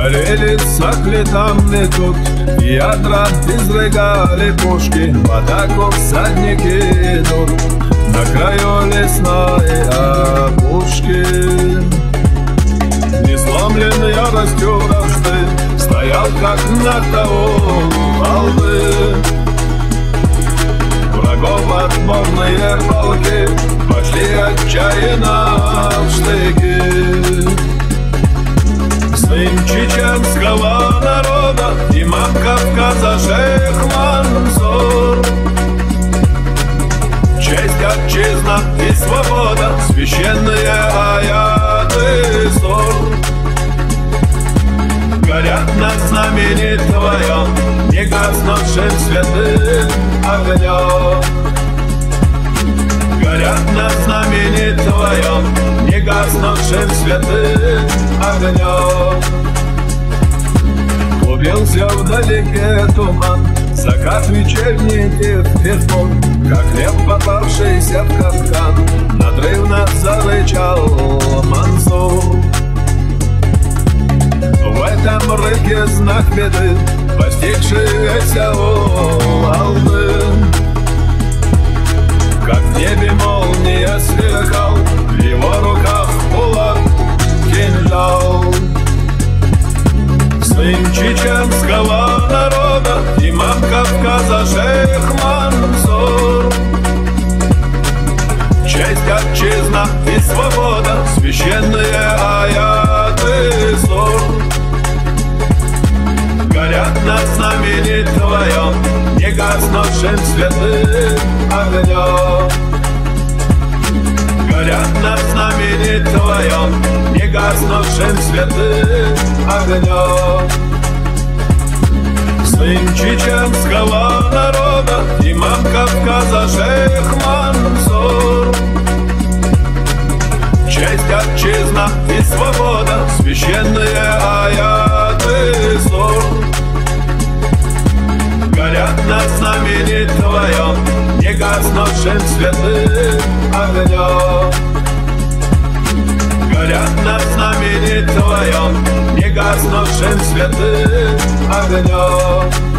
Болели, сохли там метут, ядра изрыгали пушки, в атаку всадники идут на краю лесной опушки. Не сломлен яростью вражды, стоял как на того волны. Врагов отборные полки пошли отчаянно в штыки. Сын чеченского народа, имам Кавказа шейх Мансур. Честь, отчизна и свобода, священные аяты сур. Горят над знамени твоем, не гаснувшим святым огнем. Горят над знамени твоем, не гаснувшим святым огнем. Клубился вдалеке туман, закат вечерний тифон, как лев, попавшийся в капкан, надрывно зарычал Мансур. В этом рыке знак беды, постигшийся волны. Как в небе молния сверкал, в его руках кулак кинжал. Сын чеченского народа, имам Кавказа шейх Мансур. Честь, отчизна и свобода, священные аяты сур. Горят над знамени твоем, не гаснувшим святым огнем. Горят над знамени твоем, не гаснувшим святым огнем. Сын чеченского народа, имам Кавказа шейх Мансур. Честь, отчизна и свобода, священные аяты сур. Горят над знамени твоем, не гаснувшим святым огнем. Горят над знамени твоем, не гаснувшим святым огнем.